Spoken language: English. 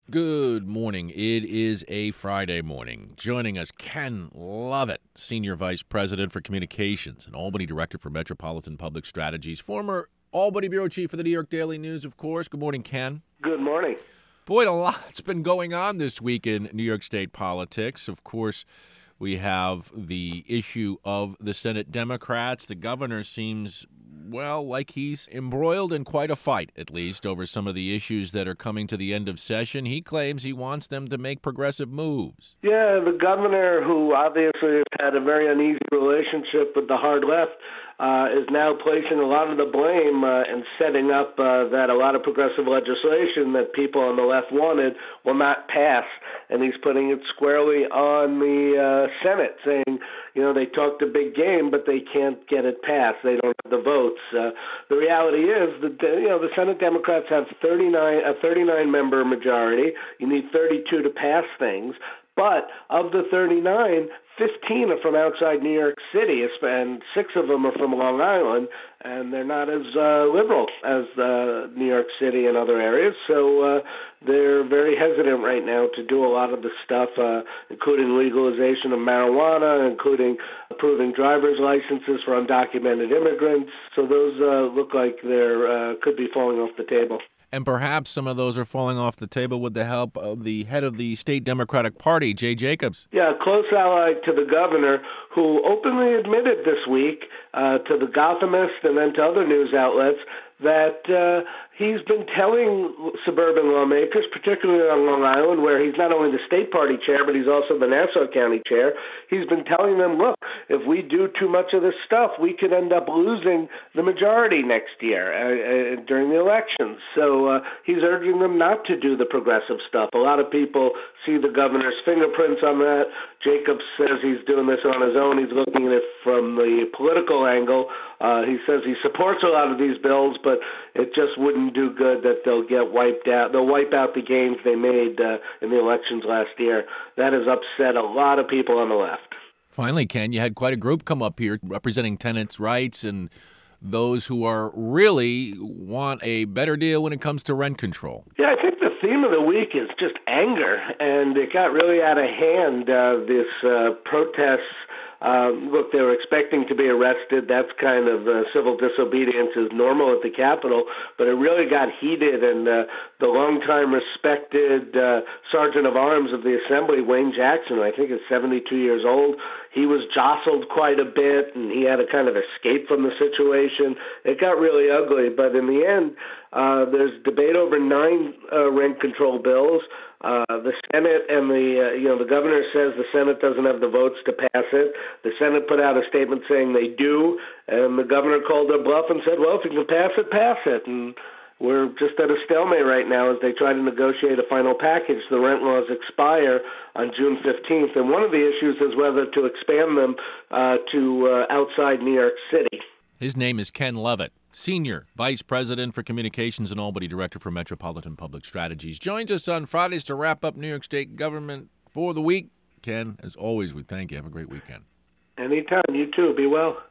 Good morning. It is a Friday morning. Joining us, Ken Lovett, Senior Vice President for Communications and Albany Director for Metropolitan Public Strategies, former Albany Bureau Chief for the New York Daily News, of course. Good morning, Ken. Good morning. Boy, a lot's been going on this week in New York State politics. Of course, we have the issue of the Senate Democrats. The governor seems, like he's embroiled in quite a fight, at least, over some of the issues that are coming to the end of session. He claims he wants them to make progressive moves. Yeah, the governor, who obviously has had a very uneasy relationship with the hard left, is now placing a lot of the blame and setting up that a lot of progressive legislation that people on the left wanted will not pass. And he's putting it squarely on the Senate, saying, they talked a big game, but they can't get it passed. They don't have the votes. The reality is that, the Senate Democrats have a 39-member majority. You need 32 to pass things. But of the 39, 15 are from outside New York City, and 6 of them are from Long Island, and they're not as liberal as New York City and other areas. So they're very hesitant right now to do a lot of the stuff, including legalization of marijuana, including approving driver's licenses for undocumented immigrants. So those look like they could be falling off the table. And perhaps some of those are falling off the table with the help of the head of the state Democratic Party, Jay Jacobs. Yeah, a close ally to the governor, who openly admitted this week to the Gothamist and then to other news outlets that he's been telling suburban lawmakers, particularly on Long Island, where he's not only the state party chair, but he's also the Nassau County chair, he's been telling them, look, if we do too much of this stuff, we could end up losing the majority next year during the elections. So he's urging them not to do the progressive stuff. A lot of people see the governor's fingerprints on that. Jacobs says he's doing this on his own. He's looking at it from the political angle. He says he supports a lot of these bills, but it just wouldn't do good that they'll get wiped out. They'll wipe out the gains they made in the elections last year. That has upset a lot of people on the left. Finally, Ken, you had quite a group come up here representing tenants' rights and those who are really want a better deal when it comes to rent control. Yeah, I think the theme of the week is just anger, and it got really out of hand, this protests. Look, they were expecting to be arrested. That's kind of civil disobedience is normal at the Capitol, but it really got heated, and the longtime respected Sergeant of Arms of the Assembly, Wayne Jackson, I think is 72 years old, he was jostled quite a bit, and he had to kind of escape from the situation. It got really ugly, but in the end, there's debate over 9 rent control bills. The Senate and the governor says the Senate doesn't have the votes to pass it. The Senate put out a statement saying they do, and the governor called their bluff and said, well, if you can pass it, pass it. And we're just at a stalemate right now as they try to negotiate a final package. The rent laws expire on June 15th, and one of the issues is whether to expand them to outside New York City. His name is Ken Lovett, Senior Vice President for Communications and Albany Director for Metropolitan Public Strategies. Joins us on Fridays to wrap up New York State government for the week. Ken, as always, we thank you. Have a great weekend. Anytime. You too. Be well.